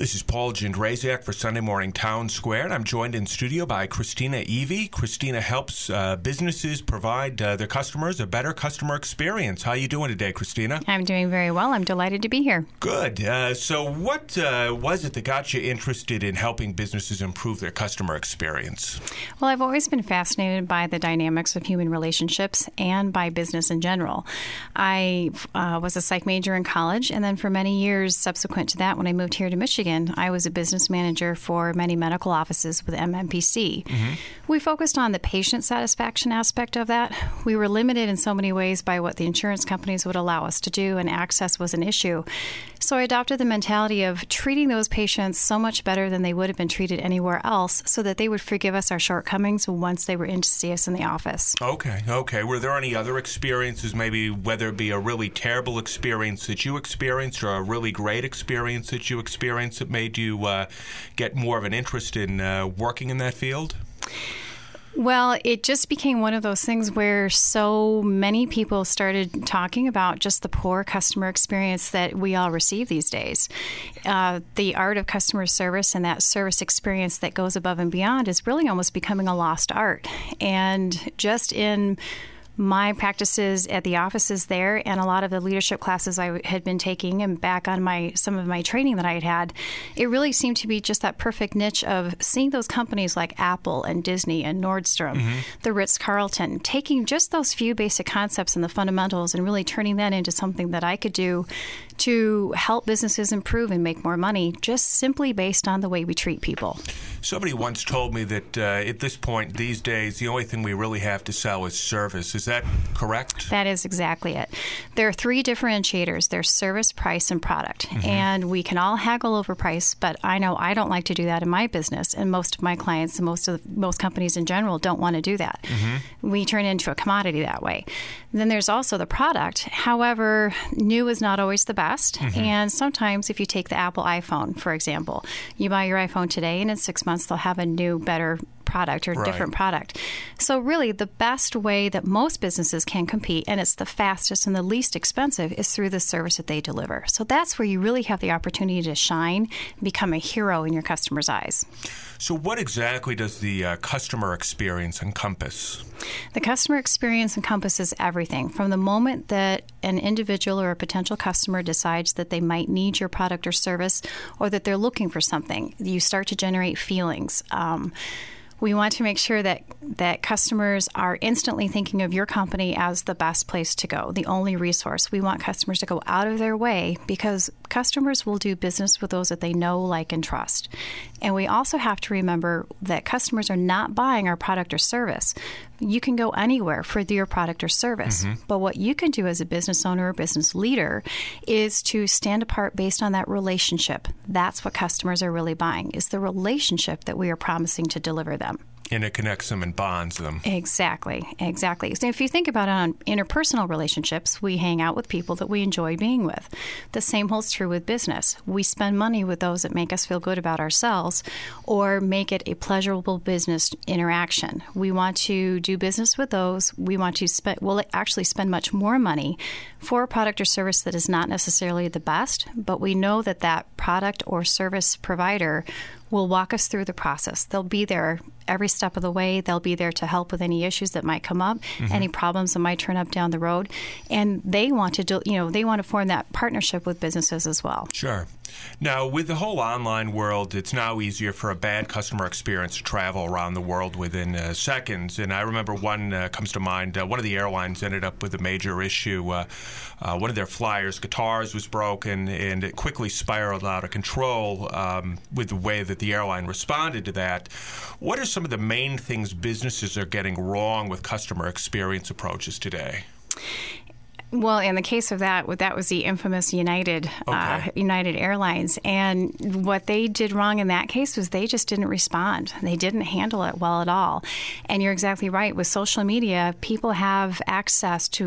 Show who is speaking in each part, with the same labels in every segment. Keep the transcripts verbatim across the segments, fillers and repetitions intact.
Speaker 1: This is Paul Jindrazak for Sunday Morning Town Square, and I'm joined in studio by Christina Evie. Christina helps uh, businesses provide uh, their customers a better customer experience. How are you doing today, Christina?
Speaker 2: I'm doing very well. I'm delighted to be here.
Speaker 1: Good. Uh, so what uh, was it that got you interested in helping businesses improve their customer experience?
Speaker 2: Well, I've always been fascinated by the dynamics of human relationships and by business in general. I uh, was a psych major in college, and then for many years subsequent to that, when I moved here to Michigan, I was a business manager for many medical offices with M M P C. Mm-hmm. We focused on the patient satisfaction aspect of that. We were limited in so many ways by what the insurance companies would allow us to do, and access was an issue. So I adopted the mentality of treating those patients so much better than they would have been treated anywhere else, so that they would forgive us our shortcomings once they were in to see us in the office.
Speaker 1: Okay, okay. Were there any other experiences, maybe whether it be a really terrible experience that you experienced or a really great experience that you experienced that made you uh, get more of an interest in uh, working in that field?
Speaker 2: Well, it just became one of those things where so many people started talking about just the poor customer experience that we all receive these days. Uh, the art of customer service and that service experience that goes above and beyond is really almost becoming a lost art. And just in my practices at the offices there and a lot of the leadership classes I had been taking and back on my some of my training that I had had, it really seemed to be just that perfect niche of seeing those companies like Apple and Disney and Nordstrom, mm-hmm. the Ritz-Carlton, taking just those few basic concepts and the fundamentals and really turning that into something that I could do to help businesses improve and make more money just simply based on the way we treat people.
Speaker 1: Somebody once told me that uh, at this point these days, the only thing we really have to sell is service. Is that correct?
Speaker 2: That is exactly it. There are three differentiators. There's service, price, and product. Mm-hmm. And we can all haggle over price, but I know I don't like to do that in my business. And most of my clients and most of the, most companies in general don't want to do that. Mm-hmm. We turn into a commodity that way. Then there's also the product. However, new is not always the best. Mm-hmm. And sometimes if you take the Apple iPhone, for example, you buy your iPhone today and in six months they'll have a new, better product or
Speaker 1: right.
Speaker 2: different product. So really the best way that most businesses can compete, and it's the fastest and the least expensive, is through the service that they deliver. So that's where you really have the opportunity to shine and become a hero in your customers' eyes.
Speaker 1: So what exactly does the uh, customer experience encompass?
Speaker 2: The customer experience encompasses everything from the moment that an individual or a potential customer decides that they might need your product or service or that they're looking for something. You start to generate feelings. Um, We want to make sure that, that customers are instantly thinking of your company as the best place to go, the only resource. We want customers to go out of their way because customers will do business with those that they know, like, and trust. And we also have to remember that customers are not buying our product or service. You can go anywhere for your product or service. Mm-hmm. But what you can do as a business owner or business leader is to stand apart based on that relationship. That's what customers are really buying, is the relationship that we are promising to deliver them.
Speaker 1: And it connects them and bonds them.
Speaker 2: Exactly, exactly. So if you think about it on interpersonal relationships, we hang out with people that we enjoy being with. The same holds true with business. We spend money with those that make us feel good about ourselves or make it a pleasurable business interaction. We want to do business with those. We want to spend, we'll actually spend much more money for a product or service that is not necessarily the best, but we know that that product or service provider will walk us through the process. They'll be there every step of the way. They'll be there to help with any issues that might come up, mm-hmm. any problems that might turn up down the road. And they want to do, you know, they want to form that partnership with businesses as well.
Speaker 1: Sure. Now, with the whole online world, it's now easier for a bad customer experience to travel around the world within uh, seconds. And I remember one uh, comes to mind. Uh, one of the airlines ended up with a major issue. Uh, uh, one of their flyers' guitars was broken, and it quickly spiraled out of control um, with the way that the airline responded to that. What are some of the main things businesses are getting wrong with customer experience approaches today?
Speaker 2: Well, in the case of that, that was the infamous United okay. uh, United Airlines. And what they did wrong in that case was they just didn't respond. They didn't handle it well at all. And you're exactly right. With social media, people have access to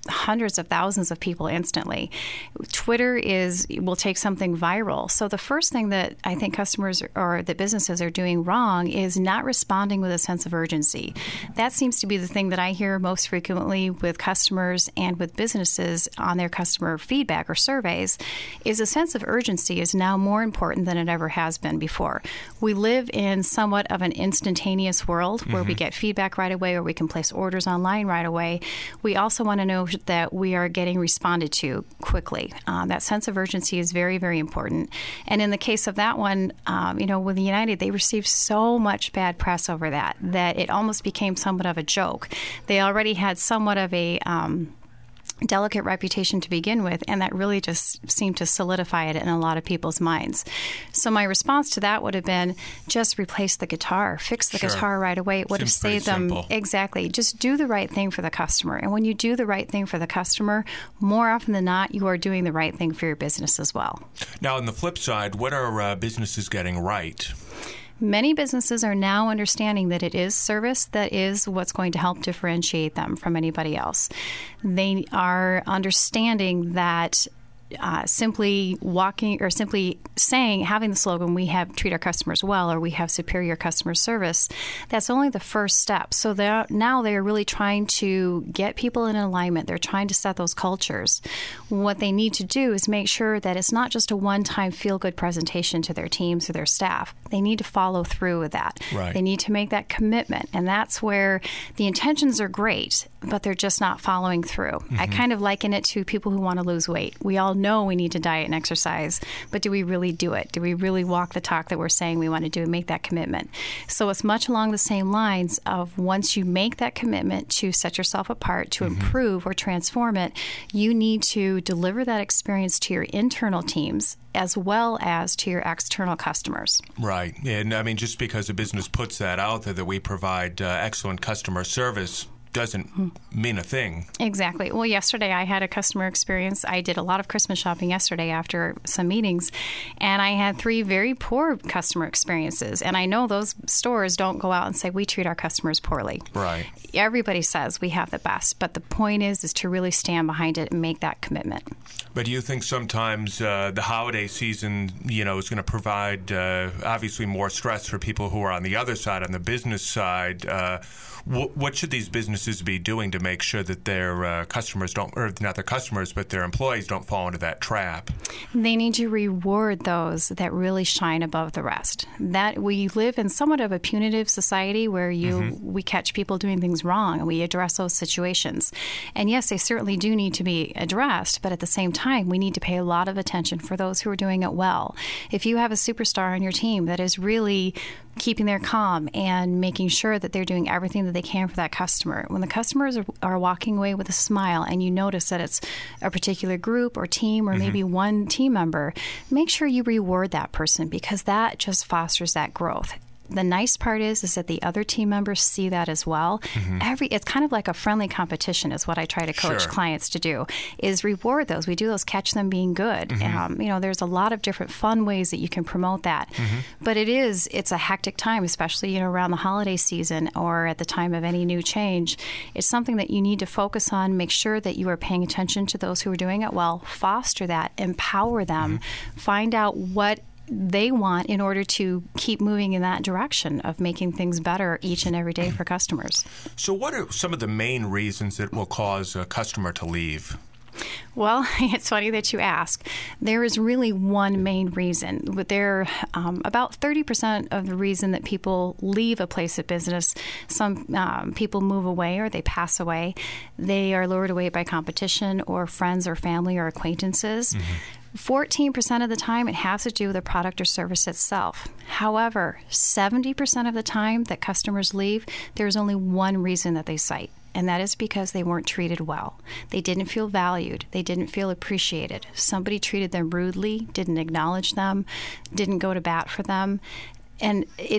Speaker 2: hundreds of thousands of people instantly. Twitter is will take something viral. So the first thing that I think customers or that businesses are doing wrong is not responding with a sense of urgency. That seems to be the thing that I hear most frequently with customers and with businesses on their customer feedback or surveys, is a sense of urgency is now more important than it ever has been before. We live in somewhat of an instantaneous world where mm-hmm. we get feedback right away, or we can place orders online right away. We also want to know that we are getting responded to quickly. Um, that sense of urgency is very, very important. And in the case of that one, um, you know, with United, they received so much bad press over that, that it almost became somewhat of a joke. They already had somewhat of a um, delicate reputation to begin with, and that really just seemed to solidify it in a lot of people's minds. So my response to that would have been, just replace the guitar, fix the sure. guitar right away. It would Seems have saved them.
Speaker 1: Simple.
Speaker 2: Exactly. Just do the right thing for the customer. And when you do the right thing for the customer, more often than not, you are doing the right thing for your business as well.
Speaker 1: Now, on the flip side, what are uh, businesses getting right?
Speaker 2: Many businesses are now understanding that it is service that is what's going to help differentiate them from anybody else. They are understanding that Uh, simply walking or simply saying, having the slogan, we have treat our customers well, or we have superior customer service, that's only the first step. So now they are really trying to get people in alignment. They're trying to set those cultures. What they need to do is make sure that it's not just a one-time feel-good presentation to their teams or their staff. They need to follow through with that.
Speaker 1: Right.
Speaker 2: They need to make that commitment. And that's where the intentions are great, but they're just not following through. Mm-hmm. I kind of liken it to people who want to lose weight. We all know we need to diet and exercise, but do we really do it? Do we really walk the talk that we're saying we want to do and make that commitment? So it's much along the same lines of, once you make that commitment to set yourself apart, to mm-hmm. improve or transform it, you need to deliver that experience to your internal teams as well as to your external customers.
Speaker 1: Right. And I mean, just because a business puts that out there, that we provide uh, excellent customer service, doesn't mean a thing.
Speaker 2: Exactly. Well, yesterday I had a customer experience. I did a lot of Christmas shopping yesterday after some meetings, and I had three very poor customer experiences. And I know those stores don't go out and say, we treat our customers poorly.
Speaker 1: Right.
Speaker 2: Everybody says we have the best, but the point is, is to really stand behind it and make that commitment.
Speaker 1: But do you think sometimes uh, the holiday season, you know, is going to provide uh, obviously more stress for people who are on the other side, on the business side? Uh, wh- what should these businesses be doing to make sure that their uh, customers don't, or not their customers, but their employees don't fall into that trap?
Speaker 2: They need to reward those that really shine above the rest. That we live in somewhat of a punitive society where you mm-hmm. we catch people doing things wrong and we address those situations. And yes, they certainly do need to be addressed, but at the same time, we need to pay a lot of attention for those who are doing it well. If you have a superstar on your team that is really keeping their calm and making sure that they're doing everything that they can for that customer, when the customers are, are walking away with a smile and you notice that it's a particular group or team or mm-hmm. maybe one team member, make sure you reward that person, because that just fosters that growth. The nice part is, is that the other team members see that as well. Mm-hmm. Every it's kind of like a friendly competition is what I try to coach
Speaker 1: sure.
Speaker 2: clients to do, is reward those. We do those catch them being good. Mm-hmm. Um, you know, there's a lot of different fun ways that you can promote that. Mm-hmm. But it is, it's a hectic time, especially, you know, around the holiday season or at the time of any new change. It's something that you need to focus on, make sure that you are paying attention to those who are doing it well, foster that, empower them, mm-hmm. find out what they want in order to keep moving in that direction of making things better each and every day for customers.
Speaker 1: So what are some of the main reasons that will cause a customer to leave?
Speaker 2: Well, it's funny that you ask. There is really one main reason. But there, um, about thirty percent of the reason that people leave a place of business, some um, people move away or they pass away. They are lured away by competition or friends or family or acquaintances. Mm-hmm. fourteen percent of the time, it has to do with the product or service itself. However, seventy percent of the time that customers leave, there's only one reason that they cite, and that is because they weren't treated well. They didn't feel valued. They didn't feel appreciated. Somebody treated them rudely, didn't acknowledge them, didn't go to bat for them. And it's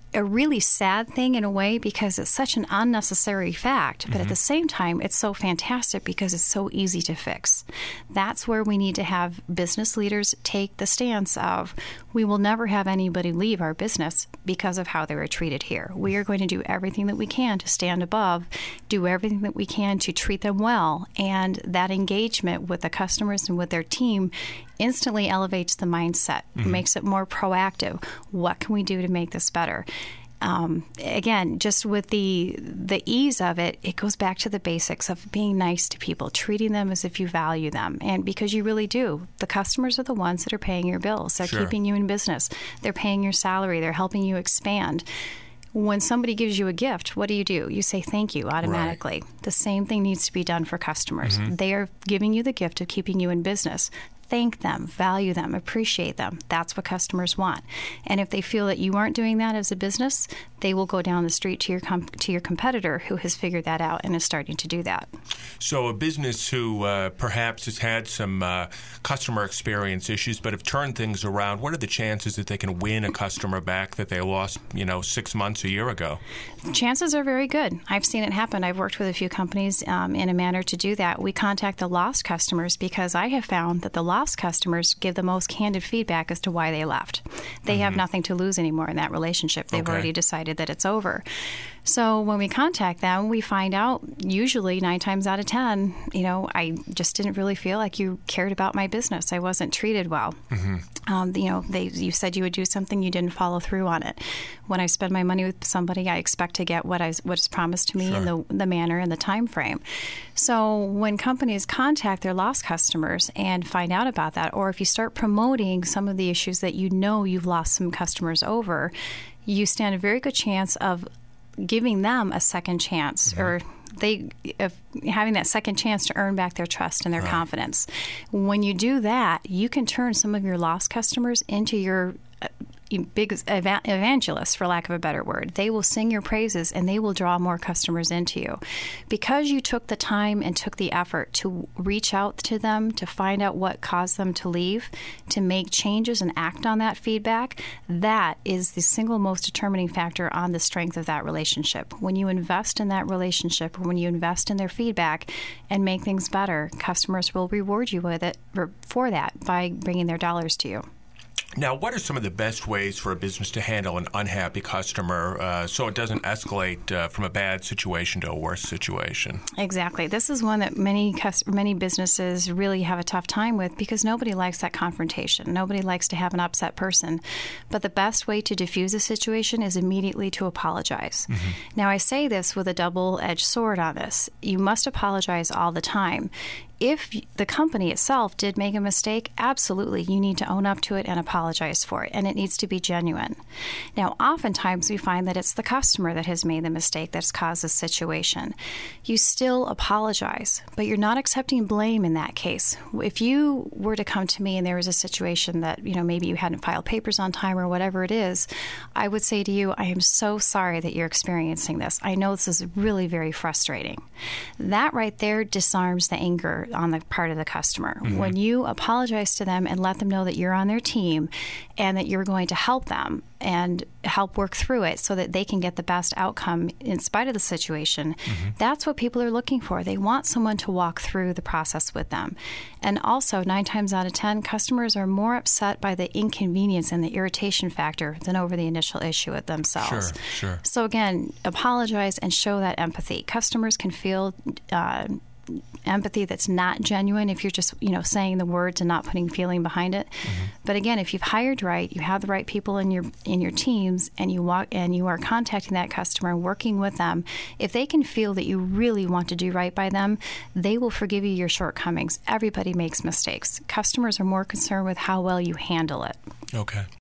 Speaker 2: a really sad thing in a way because it's such an unnecessary fact, but mm-hmm. at the same time, it's so fantastic because it's so easy to fix. That's where we need to have business leaders take the stance of, we will never have anybody leave our business because of how they were treated here. We are going to do everything that we can to stand above, do everything that we can to treat them well, and that engagement with the customers and with their team instantly elevates the mindset, mm-hmm. makes it more proactive. What can we do to make this better? Um, again, just with the the ease of it, it goes back to the basics of being nice to people, treating them as if you value them. And because you really do. The customers are the ones that are paying your bills. They're sure. keeping you in business. They're paying your salary. They're helping you expand. When somebody gives you a gift, what do you do? You say thank you automatically. Right. The same thing needs to be done for customers. Mm-hmm. They are giving you the gift of keeping you in business. Thank them, value them, appreciate them. That's what customers want. And if they feel that you aren't doing that as a business, they will go down the street to your com- to your competitor who has figured that out and is starting to do that.
Speaker 1: So a business who uh, perhaps has had some uh, customer experience issues but have turned things around, what are the chances that they can win a customer back that they lost, you know, six months, a year ago?
Speaker 2: Chances are very good. I've seen it happen. I've worked with a few companies um, in a manner to do that. We contact the lost customers because I have found that the lost customers give the most candid feedback as to why they left. They mm-hmm. have nothing to lose anymore in that relationship. They've okay. already decided that it's over. So when we contact them, we find out usually nine times out of ten, you know, I just didn't really feel like you cared about my business. I wasn't treated well. Mm-hmm. Um, you know, they you said you would do something, you didn't follow through on it. When I spend my money with somebody, I expect to get what I what is promised to me sure. in the the manner and the time frame. So when companies contact their lost customers and find out about that, or if you start promoting some of the issues that you know you've lost some customers over, you stand a very good chance of giving them a second chance mm-hmm. or they of having that second chance to earn back their trust and their right. confidence. When you do that, you can turn some of your lost customers into your uh, big eva- evangelists, for lack of a better word. They will sing your praises and they will draw more customers into you. Because you took the time and took the effort to reach out to them, to find out what caused them to leave, to make changes and act on that feedback, that is the single most determining factor on the strength of that relationship. When you invest in that relationship, or when you invest in their feedback and make things better, customers will reward you with it for that by bringing their dollars to you.
Speaker 1: Now, what are some of the best ways for a business to handle an unhappy customer uh, so it doesn't escalate uh, from a bad situation to a worse situation?
Speaker 2: Exactly. This is one that many many businesses really have a tough time with because nobody likes that confrontation. Nobody likes to have an upset person. But the best way to diffuse a situation is immediately to apologize. Mm-hmm. Now, I say this with a double-edged sword on this. You must apologize all the time. If the company itself did make a mistake, absolutely, you need to own up to it and apologize for it, and it needs to be genuine. Now, oftentimes we find that it's the customer that has made the mistake that's caused the situation. You still apologize, but you're not accepting blame in that case. If you were to come to me and there was a situation that, you know, maybe you hadn't filed papers on time or whatever it is, I would say to you, I am so sorry that you're experiencing this. I know this is really very frustrating. That right there disarms the anger on the part of the customer. Mm-hmm. When you apologize to them and let them know that you're on their team and that you're going to help them and help work through it so that they can get the best outcome in spite of the situation, mm-hmm. that's what people are looking for. They want someone to walk through the process with them. And also, nine times out of ten, customers are more upset by the inconvenience and the irritation factor than over the initial issue it themselves.
Speaker 1: Sure, sure.
Speaker 2: So again, apologize and show that empathy. Customers can feel uh, empathy that's not genuine if you're just, you know, saying the words and not putting feeling behind it. Mm-hmm. But again, if you've hired right, you have the right people in your in your teams, and you walk and you are contacting that customer and working with them, if they can feel that you really want to do right by them, they will forgive you your shortcomings. Everybody makes mistakes. Customers are more concerned with how well you handle it.
Speaker 1: Okay.